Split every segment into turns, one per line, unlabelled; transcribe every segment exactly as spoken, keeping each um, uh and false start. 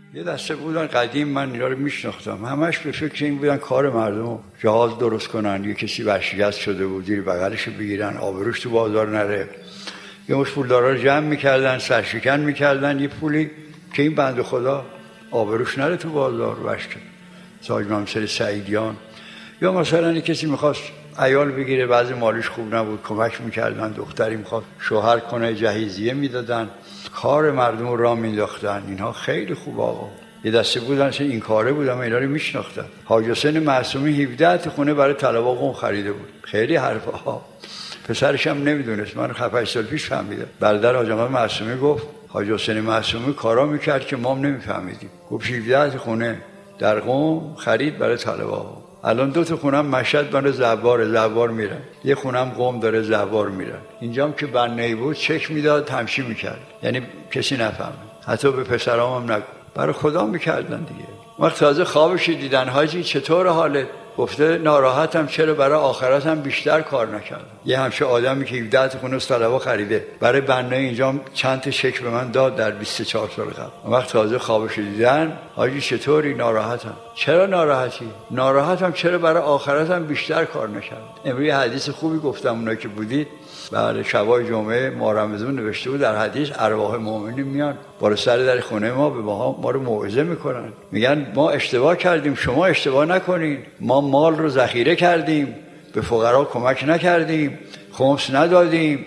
یه دسته بودن قدیم، من اینا رو میشناختم، همش به فکر این بودن کار مردم جهاز درست کنن. یه کسی ورشکست شده بود زیر بغلش بگیرن، آبروش تو بازار نره. یه مش پولدارا رو جمع میکردن، سرشکن میکردن یه پولی که این بنده خدا آبروش نره تو بازار. ورشکست ساج ممثل سعیدیان. یا مثلا یه کسی میخواست عیال بگیره، بعضی مالیش خوب نبود، کمک میکردن. دختری میخواست شوهر کنه، جهیزیه میدادن، کار مردم رو راه مینداختن. اینها خیلی خوب آقا. یه دسته بودن که این کاره بودن، من اینا رو میشناختم. حاج حسین معصومی هفده تا خونه برای طلبا قم خریده بود. خیلی حرفا ها. پسرش هم نمیدونست، من هفت سال پیش فهمیدم. برادر حاج آقا معصومی گفت حاج حسین معصومی کارا میکرد که ما هم نمیفهمیدیم. گفت هفده تا خونه در قم خرید برای طلبا. الان دو تا خونم مشهد من زوار زوار میرن، یه خونم قم داره زوار میرن. اینجام که بنایی بود چک میداد، تمشی میکرد، یعنی کسی نفهمه. حتی به پسرام هم نگو، برای خدا میکردن دیگه. وقت تازه خوابش دیدن حاجی چطور حالت؟ گفته ناراحتم، چرا برای آخرتم بیشتر کار نکردم. یه همشه آدمی که هفده تا خونه طلبا خریده برای بنای اینجا چند تا چک به من داد در بیست و چهار سال قبل. وقت تازه خوابش دیدن حاجی چطوری؟ ناراحتم. چرا ناراحتی؟ ناراحتم چرا برای آخرتم بیشتر کار نکردم. امروز حدیث خوبی گفتم، اونایی که بودید بعد شبای جمعه ما رمضان نوشته بود در حدیث ارواح مؤمنین میان بالا سر در خونه ما، به ما ما رو موعظه میکنن، میگن ما اشتباه کردیم، شما اشتباه نکنین. ما مال رو ذخیره کردیم، به فقرا کمک نکردیم، خمس ندادیم،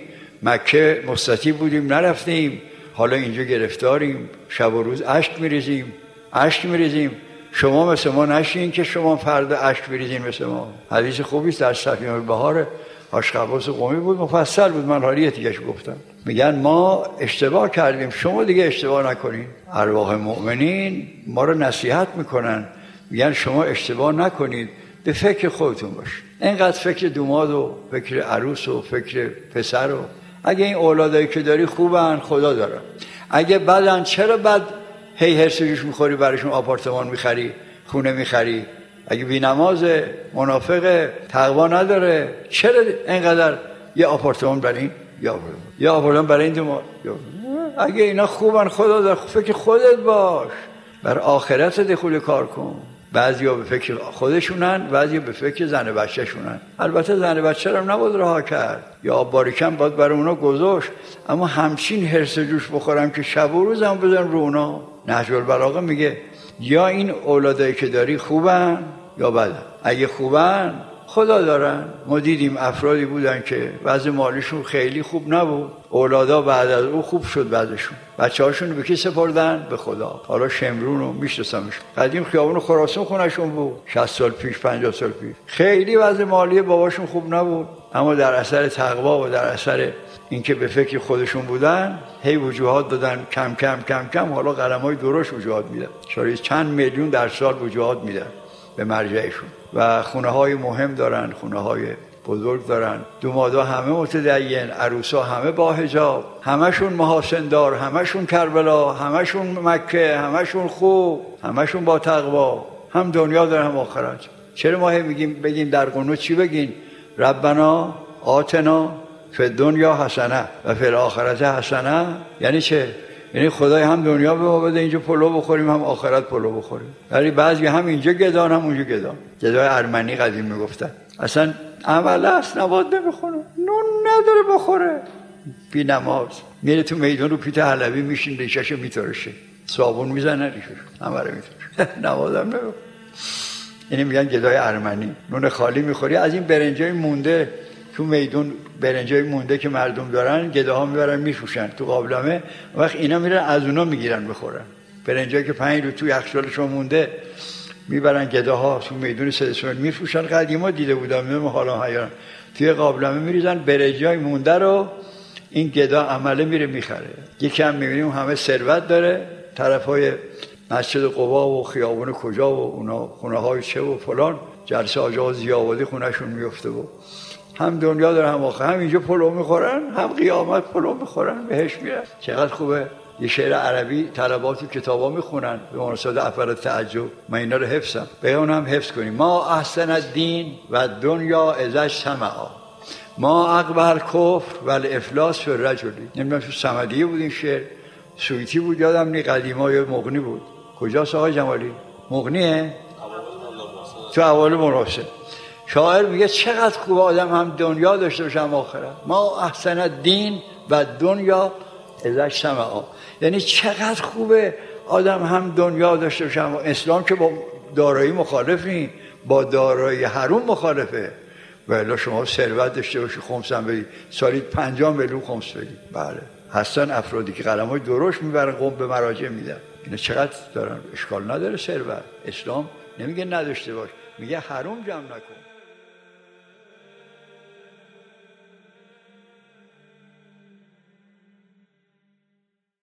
مکه مستطیع بودیم نرفتیم، حالا اینجا گرفتاریم، شب و روز اشک میریزیم اشک میریزیم. شما مثل ما نشین که شما فردا اشک بریزین مثل ما. حدیث خوبی است در سفینه البحار آشقباس قومی بود، مفصل بود، من حالی یتیگش گفتم. میگن ما اشتباه کردیم، شما دیگه اشتباه نکنین. ارواح مؤمنین ما رو نصیحت میکنن، میگن شما اشتباه نکنید، به فکر خودتون باشید. اینقدر فکر دوماد و فکر عروس و فکر پسر و اگه این اولادایی که داری خوبن خدا دارن، اگه بدن چرا بد هی هرسجوش میخوری، براشون آپارتمان میخری، خونه میخری؟ اگه بی نماز، منافق، تقوا نداره، چرا اینقدر یه آپارتمان برای این یا یه آپارتمان برای این دو؟ اگه اینا خوبن خدا داره، فکر خودت باش، بر آخرت دخول کار کن. بعضیا به فکر خودشونن، بعضیا به فکر زن و بچه شونن. البته زن و بچه رو نباید رها کرد، یا باریکم باید برای اونا گذاشت، اما همچین هرس جوش بخورم که شب و روز هم بزن رو اونا. نهج البلاغه میگه یا این اولادایی که داری خوبن یا بدن. اگه خوبن خدا دارن. ما دیدیم افرادی بودن که وضع مالیشون خیلی خوب نبود، اولادا بعد از او خوب شد، بعدشون بچه هاشون به کی سپردن؟ به خدا. حالا شمرون رو میشناسمش، قدیم خیابون خراسان خونشون بود، شصت سال پیش پنجاه سال پیش. خیلی وضع مالی باباشون خوب نبود، اما در اثر تقوا و در اثر اینکه به فکر خودشون بودن هی وجوهات دادن، کم کم کم کم حالا قلم‌های درشت وجوهات میدن، شاید چند میلیون در سال وجوهات میدن به مرجعشون. و خونه های مهم دارن، خونه های بزرگ دارن، دومادا همه متدین، عروسا همه با حجاب، همشون محاسن دار، همشون کربلا، همشون مکه، همشون خوب، همشون با تقوا، هم دنیا دارن هم آخرت. چرا ما میگیم بگیم در قنوت چی بگین؟ ربنا آتنا فی الدنیا حسنه و فی الاخرت حسنه. یعنی چه؟ یعنی خدای هم دنیا به ما بده اینجا پلو بخوریم، هم آخرت پلو بخوریم. ولی بعضی هم اینجا گدان هم اونجا گدان. جدای ارمنی قدیم میگفتن اصلا عمل است نباید نمیخوره، نون نداره بخوره، بی نماز میره تو میدون رو پیت حلبی میشین ریشهشو میترشه، صابون میزنه ریشهشو همه رو میترشه، نمازم نمیخوره. یعنی میگن گدای ارمنی. نون خالی میخوری، از این برنجای مونده تو میدون، برنجای مونده که مردم دارن گداها میبرن میفروشن تو قابلمه، وقت اینا میرن از اونا میگیرن بخورن. برنجایی که پنج رو توی یخچالشون مونده میبرن گداها تو میدون سدسون میفروشن. قدیما دیده بودم، من حالا حیران، توی قابلمه میریزن برنجای مونده رو، این گدا عمله میره میخره. یکی هم میبینیم همه ثروت داره، طرفای مسجد قبا و خیابون کجا و اونا خونه های چه و فلان، جلسه آجا زیاوادی خونهشون میفته و هم دنیا داره هم آخر، هم اینجا پلو میخورن هم قیامت پلو میخورن، بهش میرن. چقدر خوبه. یه شعر عربی طلبات و کتابا میخونن به مناسبت افعال تعجب، من اینا رو حفظم، به اون هم حفظ کنیم. ما احسن الدین و دنیا ازش سمعا، ما اقبح الکفر و الافلاس فی الرجلی. نمیدونم تو صمدیه بود این شعر، سویتی بود یادم نی، قدیما یا مغنی بود کجاست آقای جمالی؟ مغنیه؟ تو اول مراسم شاعر میگه چقدر خوب آدم هم دنیا داشته باشه هم آخرت. ما احسن دین و دنیا اذا اجتمعا، یعنی چقدر خوبه آدم هم دنیا داشته باشه هم اسلام که با دارایی مخالف نی، با دارایی حروم مخالفه. ولی شما ثروت داشته باشی خمس هم بدی، سالی پنجاه میلیون خمس بدی. بله هستن افرادی که قلم‌های درشت میبرن قم به مراجع میدن. اینا چقدر دارن، اشکال نداره ثروت. اسلام نمیگه نداشته باش، میگه حروم جمع نکن.